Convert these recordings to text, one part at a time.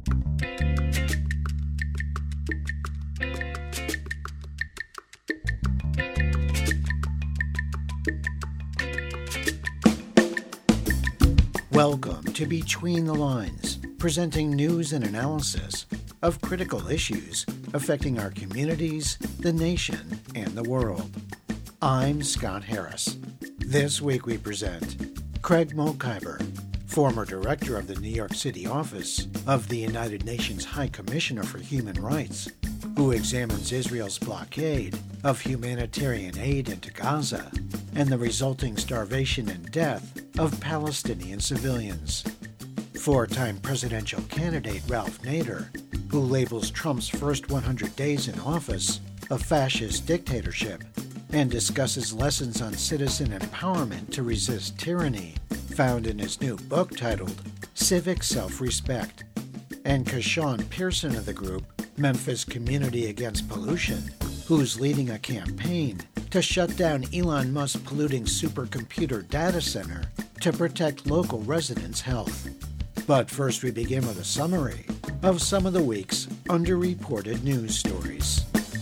Welcome to Between the Lines, presenting news and analysis of critical issues affecting our communities, the nation, and the world. I'm Scott Harris. This week we present Craig Mokhiber, former director of the New York City office of the United Nations High Commissioner for Human Rights, who examines Israel's blockade of humanitarian aid into Gaza and the resulting starvation and death of Palestinian civilians. Four-time presidential candidate Ralph Nader, who labels Trump's first 100 days in office a fascist dictatorship and discusses lessons on citizen empowerment to resist tyranny, found in his new book titled Civic Self-Respect. And Kashawn Pearson of the group Memphis Community Against Pollution, who's leading a campaign to shut down Elon Musk's polluting supercomputer data center to protect local residents' health. But first we begin with a summary of some of the week's underreported news stories.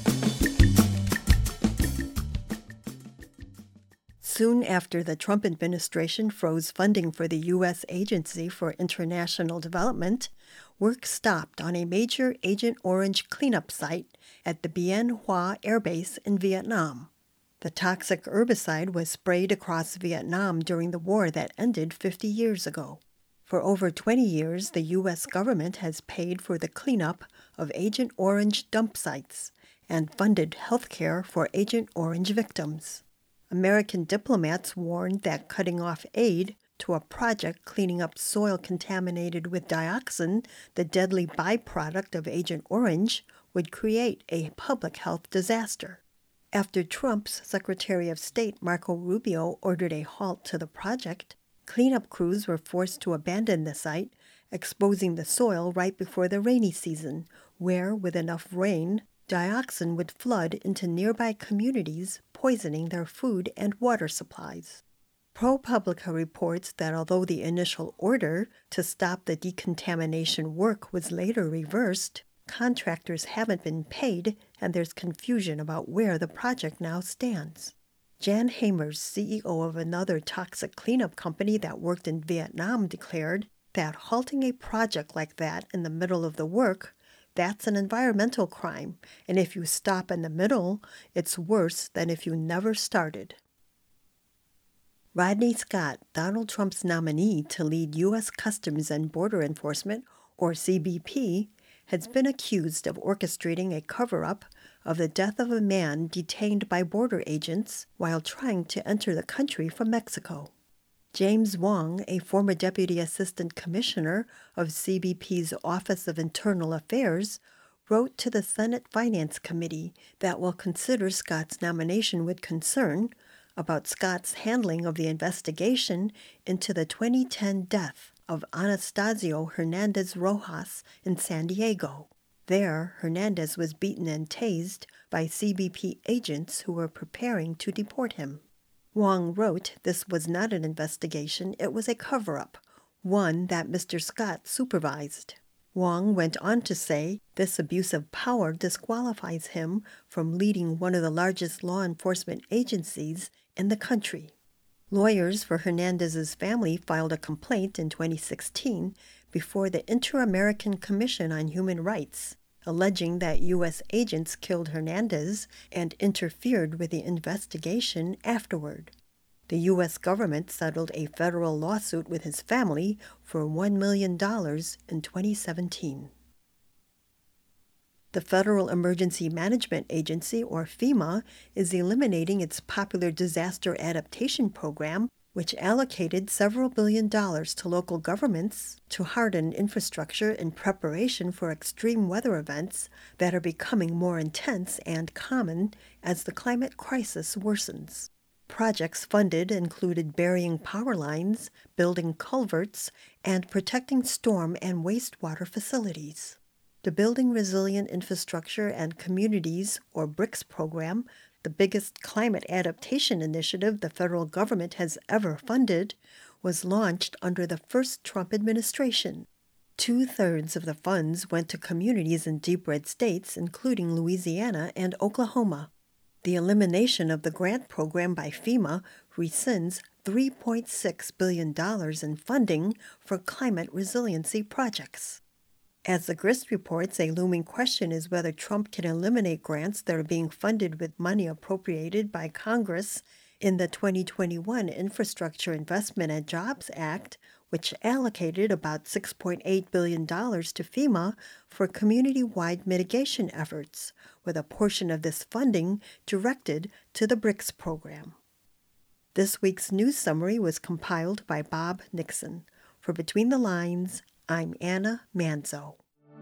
Soon after the Trump administration froze funding for the U.S. Agency for International Development, work stopped on a major Agent Orange cleanup site at the Bien Hoa Air Base in Vietnam. The toxic herbicide was sprayed across Vietnam during the war that ended 50 years ago. For over 20 years, the U.S. government has paid for the cleanup of Agent Orange dump sites and funded health care for Agent Orange victims. American diplomats warned that cutting off aid to a project cleaning up soil contaminated with dioxin, the deadly byproduct of Agent Orange, would create a public health disaster. After Trump's Secretary of State Marco Rubio ordered a halt to the project, cleanup crews were forced to abandon the site, exposing the soil right before the rainy season, where, with enough rain, dioxin would flood into nearby communities, poisoning their food and water supplies. ProPublica reports that although the initial order to stop the decontamination work was later reversed, contractors haven't been paid and there's confusion about where the project now stands. Jan Hamers, CEO of another toxic cleanup company that worked in Vietnam, declared that halting a project like that in the middle of the work, that's an environmental crime, and if you stop in the middle, it's worse than if you never started. Rodney Scott, Donald Trump's nominee to lead U.S. Customs and Border Enforcement, or CBP, has been accused of orchestrating a cover-up of the death of a man detained by border agents while trying to enter the country from Mexico. James Wong, a former Deputy Assistant Commissioner of CBP's Office of Internal Affairs, wrote to the Senate Finance Committee that will consider Scott's nomination with concern about Scott's handling of the investigation into the 2010 death of Anastasio Hernandez Rojas in San Diego. There, Hernandez was beaten and tased by CBP agents who were preparing to deport him. Wong wrote this was not an investigation, it was a cover-up, one that Mr. Scott supervised. Wong went on to say this abuse of power disqualifies him from leading one of the largest law enforcement agencies in the country. Lawyers for Hernandez's family filed a complaint in 2016 before the Inter-American Commission on Human Rights, alleging that U.S. agents killed Hernandez and interfered with the investigation afterward. The U.S. government settled a federal lawsuit with his family for $1 million in 2017. The Federal Emergency Management Agency, or FEMA, is eliminating its popular disaster adaptation program, which allocated several $billions to local governments to harden infrastructure in preparation for extreme weather events that are becoming more intense and common as the climate crisis worsens. Projects funded included burying power lines, building culverts, and protecting storm and wastewater facilities. The Building Resilient Infrastructure and Communities, or BRICS program, the biggest climate adaptation initiative the federal government has ever funded, was launched under the first Trump administration. 2/3 of the funds went to communities in deep red states, including Louisiana and Oklahoma. The elimination of the grant program by FEMA rescinds $3.6 billion in funding for climate resiliency projects. As the Grist reports, a looming question is whether Trump can eliminate grants that are being funded with money appropriated by Congress in the 2021 Infrastructure Investment and Jobs Act, which allocated about $6.8 billion to FEMA for community-wide mitigation efforts, with a portion of this funding directed to the BRICS program. This week's news summary was compiled by Bob Nixon. For Between the Lines, I'm Anna Manzo.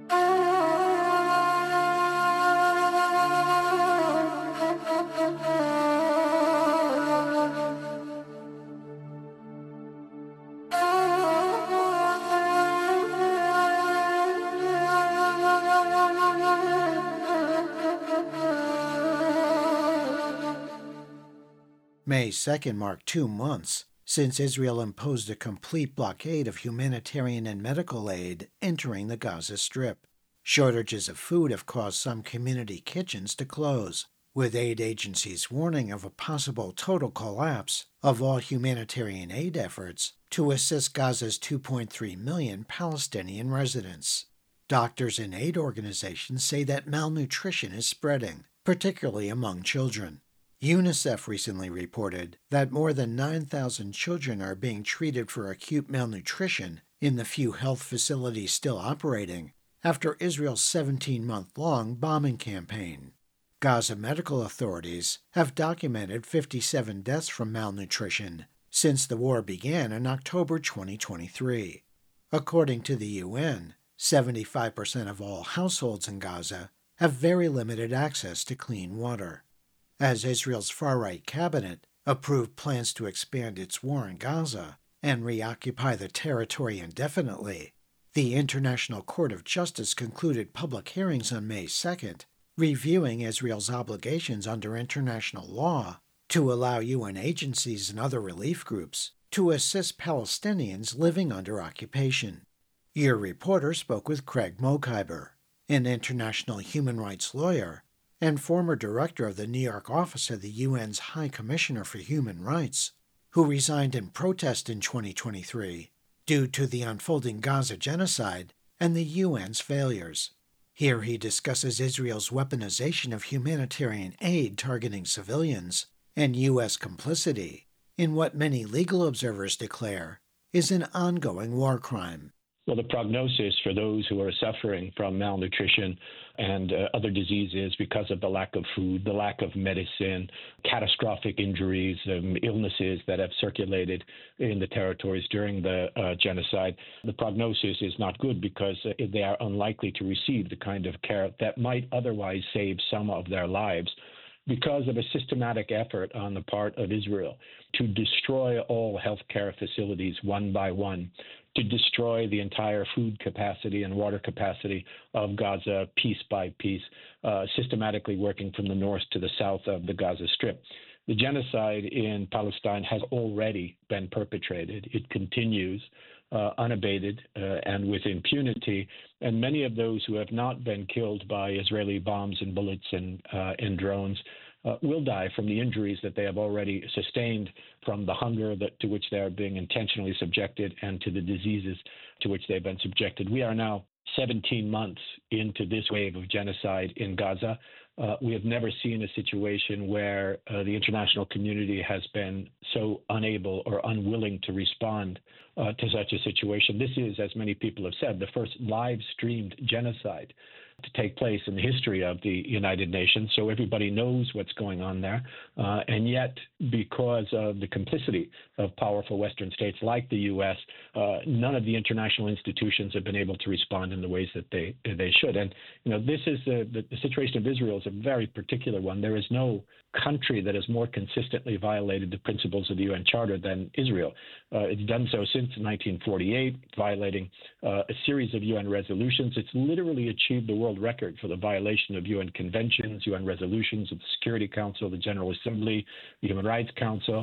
May 2nd marked 2 months since Israel imposed a complete blockade of humanitarian and medical aid entering the Gaza Strip. Shortages of food have caused some community kitchens to close, with aid agencies warning of a possible total collapse of all humanitarian aid efforts to assist Gaza's 2.3 million Palestinian residents. Doctors and aid organizations say that malnutrition is spreading, particularly among children. UNICEF recently reported that more than 9,000 children are being treated for acute malnutrition in the few health facilities still operating after Israel's 17-month-long bombing campaign. Gaza medical authorities have documented 57 deaths from malnutrition since the war began in October 2023. According to the UN, 75% of all households in Gaza have very limited access to clean water. As Israel's far-right cabinet approved plans to expand its war in Gaza and reoccupy the territory indefinitely, the International Court of Justice concluded public hearings on May 2nd, reviewing Israel's obligations under international law to allow UN agencies and other relief groups to assist Palestinians living under occupation. Your reporter spoke with Craig Mokhiber, an international human rights lawyer and former director of the New York office of the UN's High Commissioner for Human Rights, who resigned in protest in 2023 due to the unfolding Gaza genocide and the UN's failures. Here he discusses Israel's weaponization of humanitarian aid targeting civilians and U.S. complicity in what many legal observers declare is an ongoing war crime. Well, the prognosis for those who are suffering from malnutrition and other diseases because of the lack of food, the lack of medicine, catastrophic injuries, illnesses that have circulated in the territories during the genocide, the prognosis is not good because they are unlikely to receive the kind of care that might otherwise save some of their lives, because of a systematic effort on the part of Israel to destroy all healthcare facilities one by one, to destroy the entire food capacity and water capacity of Gaza piece by piece, systematically working from the north to the south of the Gaza Strip. The genocide in Palestine has already been perpetrated. It continues unabated and with impunity, and many of those who have not been killed by Israeli bombs and bullets and drones will die from the injuries that they have already sustained from the hunger to which they are being intentionally subjected and to the diseases to which they've been subjected. We are now 17 months into this wave of genocide in Gaza. We have never seen a situation where the international community has been so unable or unwilling to respond to such a situation. This is, as many people have said, the first live-streamed genocide to take place in the history of the United Nations, so everybody knows what's going on there. And yet, because of the complicity of powerful Western states like the U.S., none of the international institutions have been able to respond in the ways that they should. And this is the situation of Israel is a very particular one. There is no country that has more consistently violated the principles of the UN Charter than Israel. It's done so since 1948, violating a series of UN resolutions. It's literally achieved the world record for the violation of UN conventions, UN resolutions of the Security Council, the General Assembly, the Human Rights Council.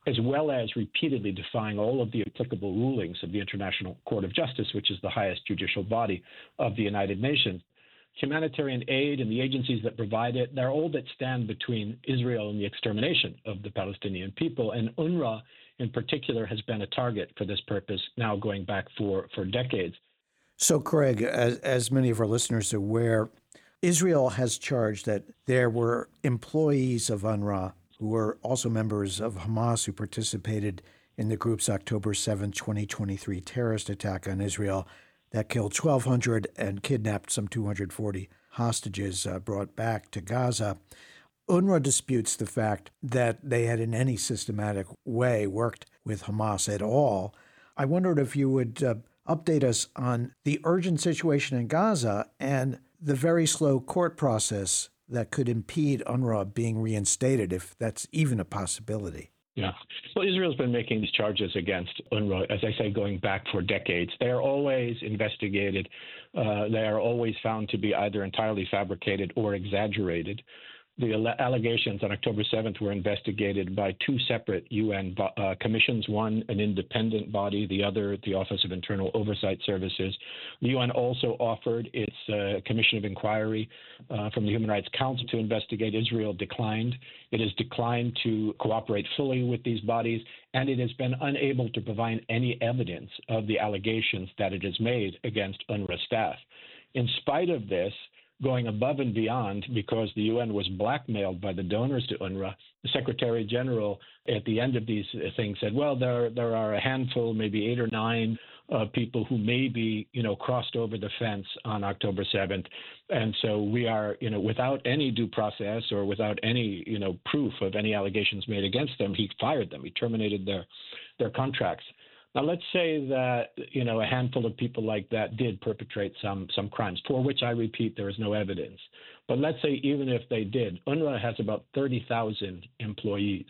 as well as repeatedly defying all of the applicable rulings of the International Court of Justice, which is the highest judicial body of the United Nations. Humanitarian aid and the agencies that provide it, they're all that stand between Israel and the extermination of the Palestinian people. And UNRWA, in particular, has been a target for this purpose now going back for decades. So, Craig, as many of our listeners are aware, Israel has charged that there were employees of UNRWA who were also members of Hamas who participated in the group's October 7, 2023 terrorist attack on Israel that killed 1,200 and kidnapped some 240 hostages brought back to Gaza. UNRWA disputes the fact that they had in any systematic way worked with Hamas at all. I wondered if you would update us on the urgent situation in Gaza and the very slow court process that could impede UNRWA being reinstated, if that's even a possibility. Yeah. Well, Israel's been making these charges against UNRWA, as I say, going back for decades. They are always investigated. They are always found to be either entirely fabricated or exaggerated. The allegations on October 7th were investigated by two separate UN commissions, one an independent body, the other the Office of Internal Oversight Services. The UN also offered its commission of inquiry from the Human Rights Council to investigate. Israel declined. It has declined to cooperate fully with these bodies, and it has been unable to provide any evidence of the allegations that it has made against UNRWA staff. In spite of this, going above and beyond, because the UN was blackmailed by the donors to UNRWA, the Secretary General at the end of these things said, well, there are a handful, maybe 8 or 9 people who maybe, crossed over the fence on October 7th. And so we are, without any due process or without any, proof of any allegations made against them, he fired them. He terminated their contracts. Now, let's say that, a handful of people like that did perpetrate some crimes, for which, I repeat, there is no evidence. But let's say even if they did, UNRWA has about 30,000 employees.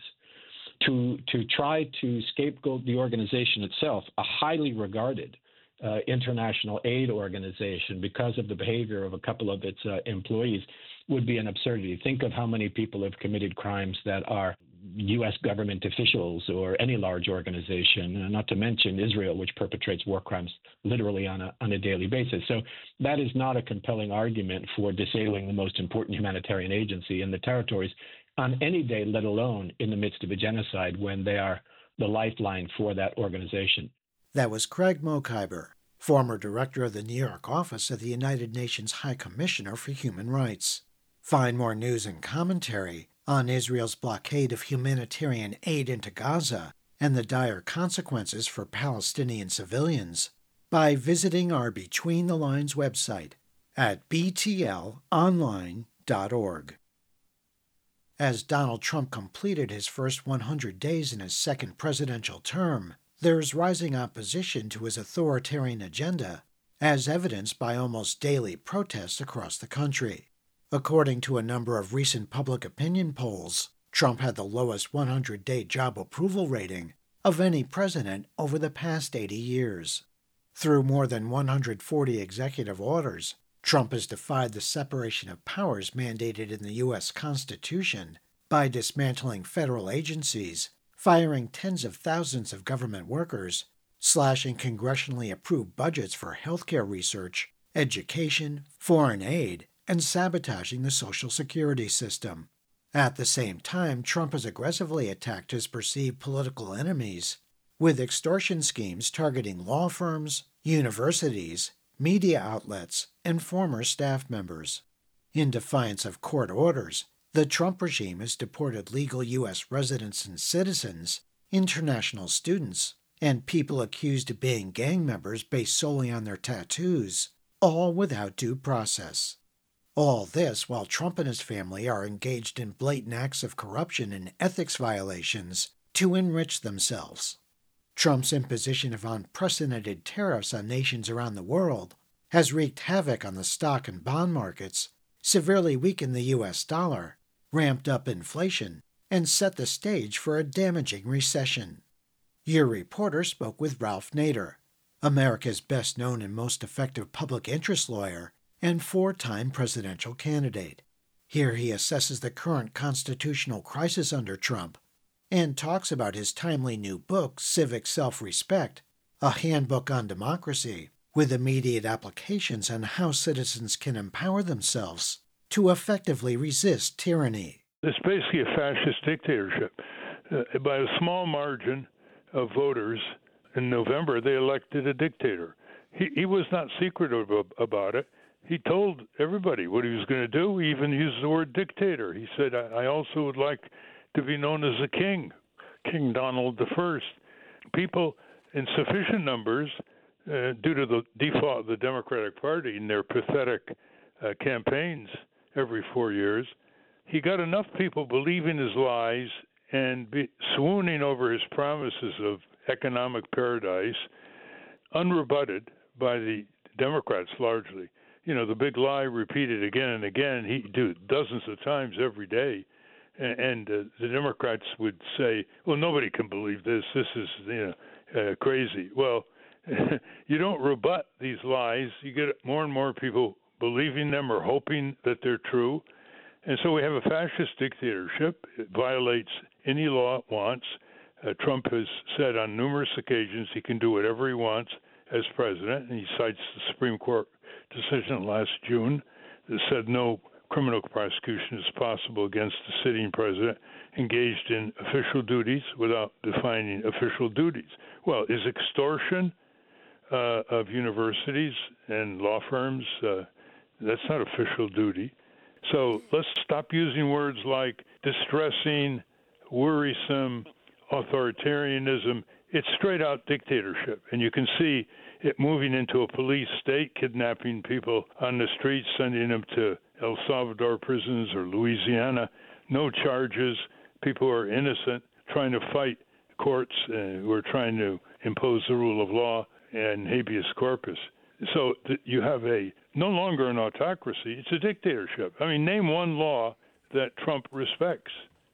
To try to scapegoat the organization itself, a highly regarded international aid organization, because of the behavior of a couple of its employees, would be an absurdity. Think of how many people have committed crimes that are U.S. government officials or any large organization, not to mention Israel, which perpetrates war crimes literally on a daily basis. So that is not a compelling argument for disabling the most important humanitarian agency in the territories on any day, let alone in the midst of a genocide when they are the lifeline for that organization. That was Craig Mokhiber, former director of the New York office of the United Nations High Commissioner for Human Rights. Find more news and commentary on Israel's blockade of humanitarian aid into Gaza and the dire consequences for Palestinian civilians by visiting our Between the Lines website at btlonline.org. As Donald Trump completed his first 100 days in his second presidential term, there's rising opposition to his authoritarian agenda, as evidenced by almost daily protests across the country. According to a number of recent public opinion polls, Trump had the lowest 100-day job approval rating of any president over the past 80 years. Through more than 140 executive orders, Trump has defied the separation of powers mandated in the U.S. Constitution by dismantling federal agencies, firing tens of thousands of government workers, slashing congressionally approved budgets for healthcare research, education, foreign aid, and sabotaging the Social Security system. At the same time, Trump has aggressively attacked his perceived political enemies, with extortion schemes targeting law firms, universities, media outlets, and former staff members. In defiance of court orders, the Trump regime has deported legal U.S. residents and citizens, international students, and people accused of being gang members based solely on their tattoos, all without due process. All this while Trump and his family are engaged in blatant acts of corruption and ethics violations to enrich themselves. Trump's imposition of unprecedented tariffs on nations around the world has wreaked havoc on the stock and bond markets, severely weakened the U.S. dollar, ramped up inflation, and set the stage for a damaging recession. Your reporter spoke with Ralph Nader, America's best-known and most effective public interest lawyer and 4-time presidential candidate. Here he assesses the current constitutional crisis under Trump, and talks about his timely new book, Civic Self-Respect, a handbook on democracy, with immediate applications on how citizens can empower themselves to effectively resist tyranny. It's basically a fascist dictatorship. By a small margin of voters in November, they elected a dictator. He was not secretive about it. He told everybody what he was going to do. He even used the word dictator. He said, I also would like to be known as a king, King Donald I. People in sufficient numbers, due to the default of the Democratic Party and their pathetic campaigns every 4 years, he got enough people believing his lies and swooning over his promises of economic paradise, unrebutted by the Democrats largely. You know, the big lie repeated again and again, he do dozens of times every day. And the Democrats would say, well, nobody can believe this. This is, crazy. Well, you don't rebut these lies. You get more and more people believing them or hoping that they're true. And so we have a fascist dictatorship. It violates any law it wants. Trump has said on numerous occasions he can do whatever he wants as president, and he cites the Supreme Court decision last June that said no criminal prosecution is possible against the sitting president engaged in official duties without defining official duties. Well, is extortion of universities and law firms, that's not official duty. So let's stop using words like distressing, worrisome, authoritarianism. It's straight out dictatorship. And you can see it moving into a police state, kidnapping people on the streets, sending them to El Salvador prisons or Louisiana. No charges. People are innocent, trying to fight courts who are trying to impose the rule of law and habeas corpus. So you have no longer an autocracy, it's a dictatorship. I mean, name one law that Trump respects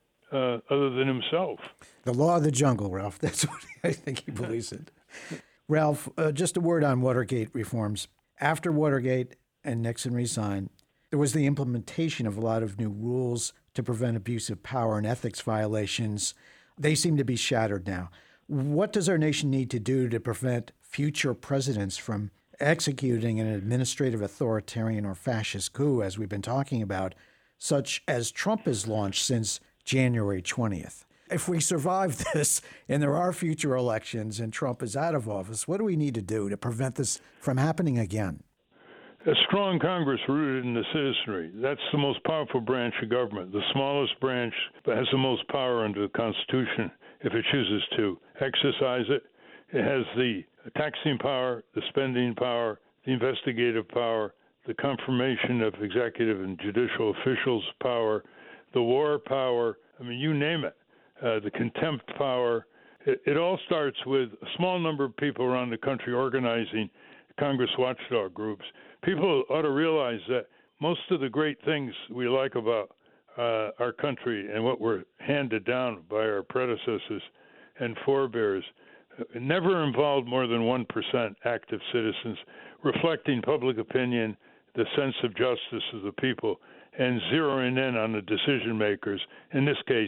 other than himself. The law of the jungle, Ralph. That's what I think he believes in. Ralph, just a word on Watergate reforms. After Watergate and Nixon resigned, there was the implementation of a lot of new rules to prevent abuse of power and ethics violations. They seem to be shattered now. What does our nation need to do to prevent future presidents from executing an administrative authoritarian or fascist coup, as we've been talking about, such as Trump has launched since January 20th? If we survive this and there are future elections and Trump is out of office, what do we need to do to prevent this from happening again? A strong Congress rooted in the citizenry. That's the most powerful branch of government, the smallest branch that has the most power under the Constitution if it chooses to exercise it. It has the taxing power, the spending power, the investigative power, the confirmation of executive and judicial officials' power, the war power, I mean, you name it, the contempt power. It all starts with a small number of people around the country organizing Congress watchdog groups. People ought to realize that most of the great things we like about our country and what were handed down by our predecessors and forebears never involved more than 1% active citizens, reflecting public opinion, the sense of justice of the people, and zeroing in on the decision makers, in this case,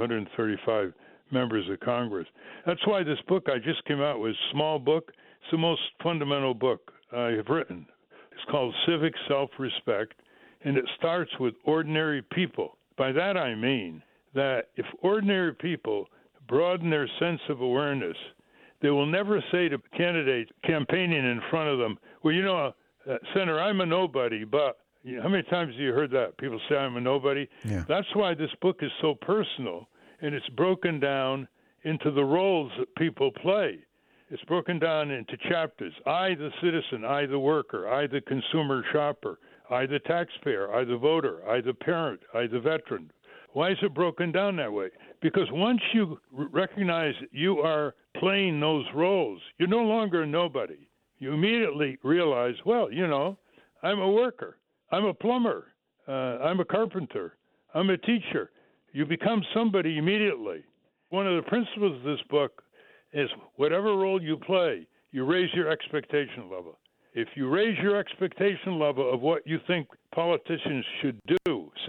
535 members of Congress. That's why this book I just came out with, small book, it's the most fundamental book I have written. It's called Civic Self-Respect, and it starts with ordinary people. By that I mean that if ordinary people broaden their sense of awareness, they will never say to candidates campaigning in front of them, well, Senator, I'm a nobody, but how many times have you heard that? People say I'm a nobody. Yeah. That's why this book is so personal, and it's broken down into the roles that people play. It's broken down into chapters. I, the citizen, I, the worker, I, the consumer shopper, I, the taxpayer, I, the voter, I, the parent, I, the veteran. Why is it broken down that way? Because once you recognize you are playing those roles, you're no longer a nobody. You immediately realize, well, I'm a worker. I'm a plumber. I'm a carpenter. I'm a teacher. You become somebody immediately. One of the principles of this book is whatever role you play, you raise your expectation level. If you raise your expectation level of what you think politicians should do, senators,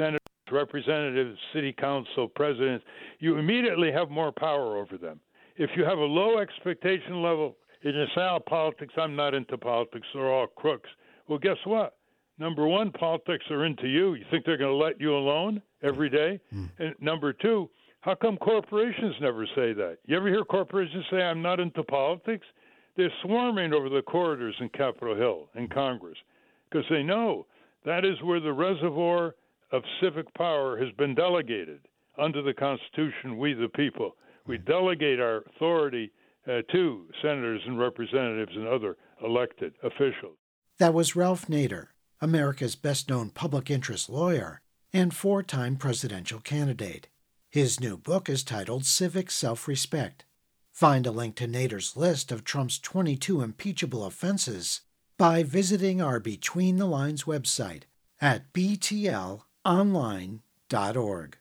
representatives, city council, presidents, you immediately have more power over them. If you have a low expectation level, and you say, oh, politics, I'm not into politics, they're all crooks. Well, guess what? Number one, politics are into you. You think they're going to let you alone every day? And number two, how come corporations never say that? You ever hear corporations say, I'm not into politics? They're swarming over the corridors in Capitol Hill and Congress because they know that is where the reservoir of civic power has been delegated. Under the Constitution, we the people, we delegate our authority to senators and representatives and other elected officials. That was Ralph Nader, America's best-known public interest lawyer and four-time presidential candidate. His new book is titled Civic Self-Respect. Find a link to Nader's list of Trump's 22 impeachable offenses by visiting our Between the Lines website at btlonline.org.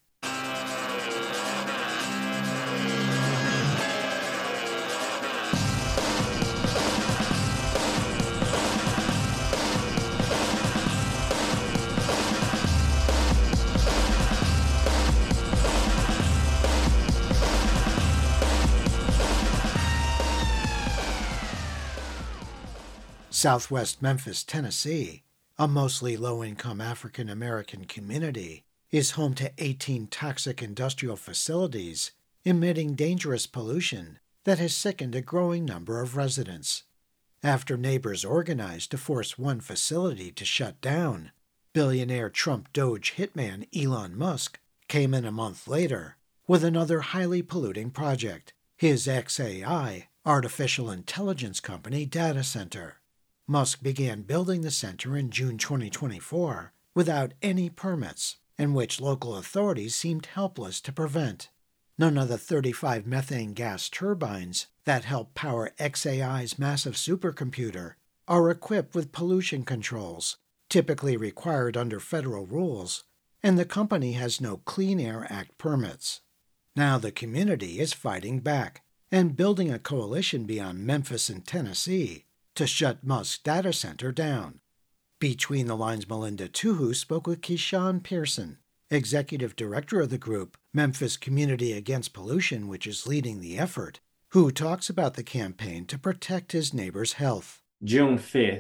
Southwest Memphis, Tennessee, a mostly low-income African-American community, is home to 18 toxic industrial facilities emitting dangerous pollution that has sickened a growing number of residents. After neighbors organized to force one facility to shut down, billionaire Trump Doge hitman Elon Musk came in a month later with another highly polluting project, his xAI, artificial intelligence company data center. Musk began building the center in June 2024 without any permits, and which local authorities seemed helpless to prevent. None of the 35 methane gas turbines that help power xAI's massive supercomputer are equipped with pollution controls, typically required under federal rules, and the company has no Clean Air Act permits. Now the community is fighting back and building a coalition beyond Memphis and Tennessee to shut Musk's data center down. Between the Lines' Melinda Tuhu spoke with Keyshawn Pearson, executive director of the group Memphis Community Against Pollution, which is leading the effort, who talks about the campaign to protect his neighbors' health. June 5th,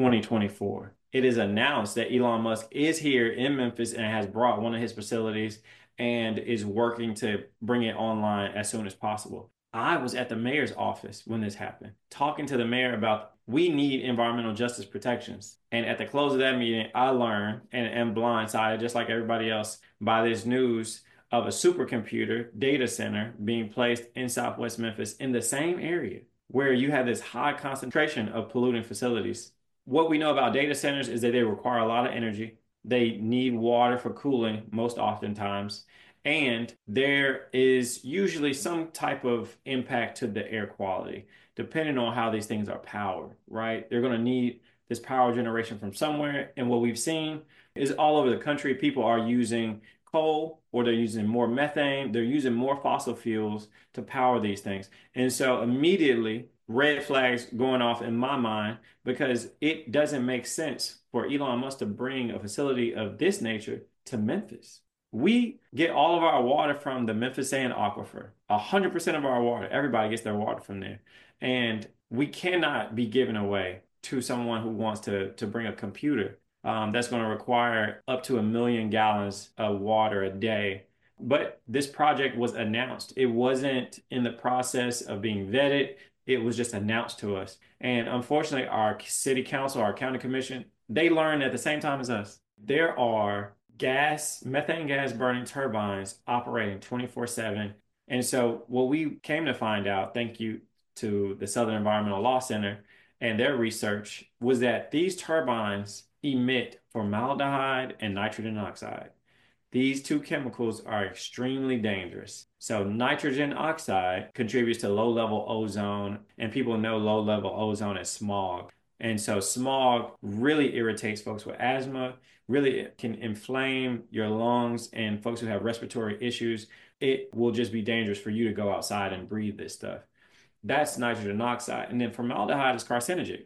2024. It is announced that Elon Musk is here in Memphis and has brought one of his facilities and is working to bring it online as soon as possible. I was at the mayor's office when this happened, talking to the mayor about we need environmental justice protections. And at the close of that meeting, I learned and am blindsided, just like everybody else, by this news of a supercomputer data center being placed in Southwest Memphis in the same area where you have this high concentration of polluting facilities. What we know about data centers is that they require a lot of energy. They need water for cooling most oftentimes. And there is usually some type of impact to the air quality, depending on how these things are powered, right? They're going to need this power generation from somewhere. And what we've seen is all over the country, people are using coal or they're using more methane. They're using more fossil fuels to power these things. And so immediately red flags going off in my mind because it doesn't make sense for Elon Musk to bring a facility of this nature to Memphis. We get all of our water from the Memphisian aquifer. 100% of our water, everybody gets their water from there. And we cannot be given away to someone who wants to bring a computer that's going to require up to 1 million gallons of water a day. But this project was announced. It wasn't in the process of being vetted. It was just announced to us. And unfortunately, our city council, our county commission, they learned at the same time as us. There are methane gas burning turbines operating 24/7. And so what we came to find out, thank you to the Southern Environmental Law Center and their research, was that these turbines emit formaldehyde and nitrogen oxide. These two chemicals are extremely dangerous. So nitrogen oxide contributes to low-level ozone, and people know low-level ozone as smog. And so smog really irritates folks with asthma, really can inflame your lungs, and folks who have respiratory issues. It will just be dangerous for you to go outside and breathe this stuff. That's nitrogen oxide. And then formaldehyde is carcinogenic.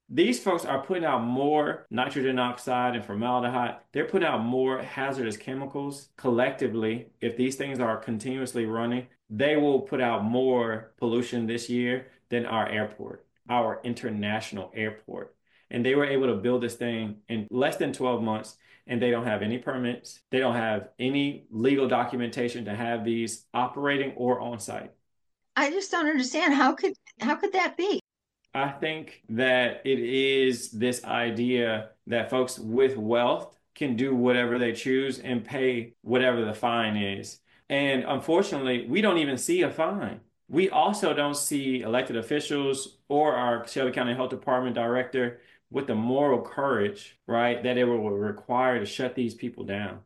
These folks are putting out more nitrogen oxide and formaldehyde. They're putting out more hazardous chemicals collectively. If these things are continuously running, they will put out more pollution this year than our airport, our international airport. And they were able to build this thing in less than 12 months, and they don't have any permits. They don't have any legal documentation to have these operating or on site. I just don't understand. How could that be? I think that it is this idea that folks with wealth can do whatever they choose and pay whatever the fine is. And unfortunately, we don't even see a fine. We also don't see elected officials or our Shelby County Health Department director with the moral courage, right, that it will require to shut these people down.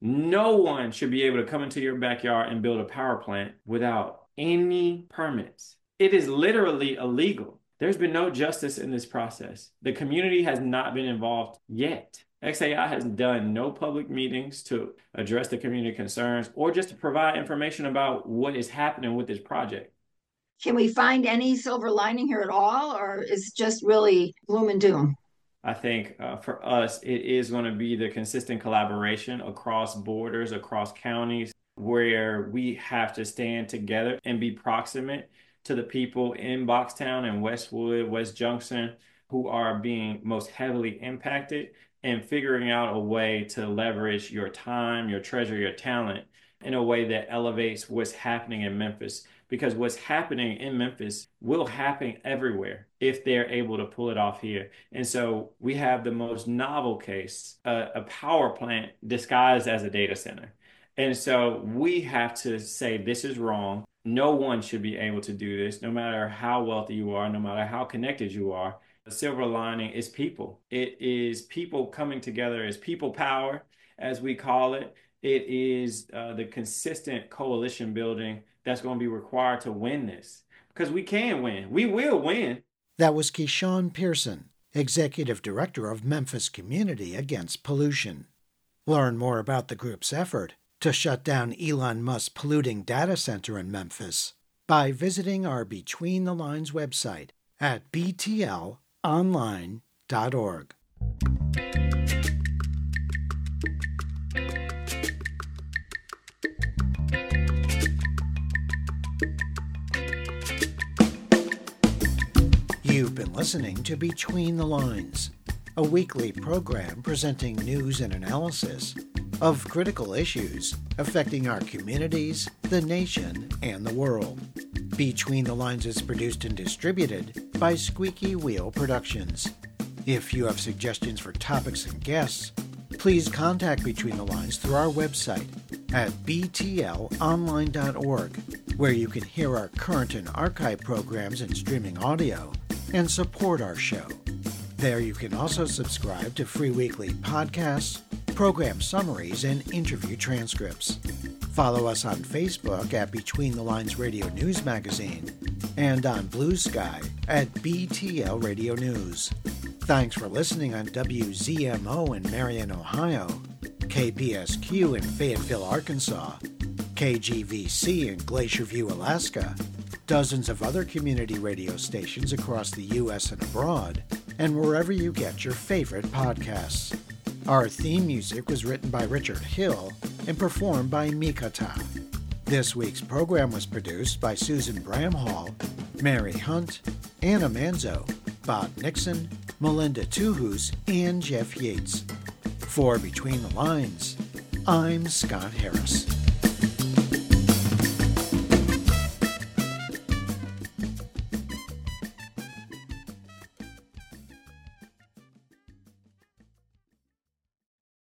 No one should be able to come into your backyard and build a power plant without any permits. It is literally illegal. There's been no justice in this process. The community has not been involved yet. XAI has done no public meetings to address the community concerns or just to provide information about what is happening with this project. Can we find any silver lining here at all, or is it just really gloom and doom? I think for us, it is going to be the consistent collaboration across borders, across counties, where we have to stand together and be proximate to the people in Boxtown and Westwood, West Junction, who are being most heavily impacted, and figuring out a way to leverage your time, your treasure, your talent in a way that elevates what's happening in Memphis. Because what's happening in Memphis will happen everywhere if they're able to pull it off here. And so we have the most novel case, a power plant disguised as a data center. And so we have to say this is wrong. No one should be able to do this, no matter how wealthy you are, no matter how connected you are. The silver lining is people. It is people coming together as people power, as we call it. It is the consistent coalition building that's going to be required to win this. Because we can win. We will win. That was Keyshawn Pearson, Executive Director of Memphis Community Against Pollution. Learn more about the group's effort to shut down Elon Musk's polluting data center in Memphis by visiting our Between the Lines website at btlonline.org. You've been listening to Between the Lines, a weekly program presenting news and analysis of critical issues affecting our communities, the nation, and the world. Between the Lines is produced and distributed by Squeaky Wheel Productions. If you have suggestions for topics and guests, please contact Between the Lines through our website at btlonline.org, where you can hear our current and archive programs in streaming audio and support our show. There you can also subscribe to free weekly podcasts, program summaries, and interview transcripts. Follow us on Facebook at Between the Lines Radio News Magazine and on Blue Sky at BTL Radio News. Thanks for listening on WZMO in Marion, Ohio, KPSQ in Fayetteville, Arkansas, KGVC in Glacier View, Alaska, dozens of other community radio stations across the U.S. and abroad, and wherever you get your favorite podcasts. Our theme music was written by Richard Hill and performed by Mikata. This week's program was produced by Susan Bramhall, Mary Hunt, Anna Manzo, Bob Nixon, Melinda Tuhus, and Jeff Yates. For Between the Lines, I'm Scott Harris.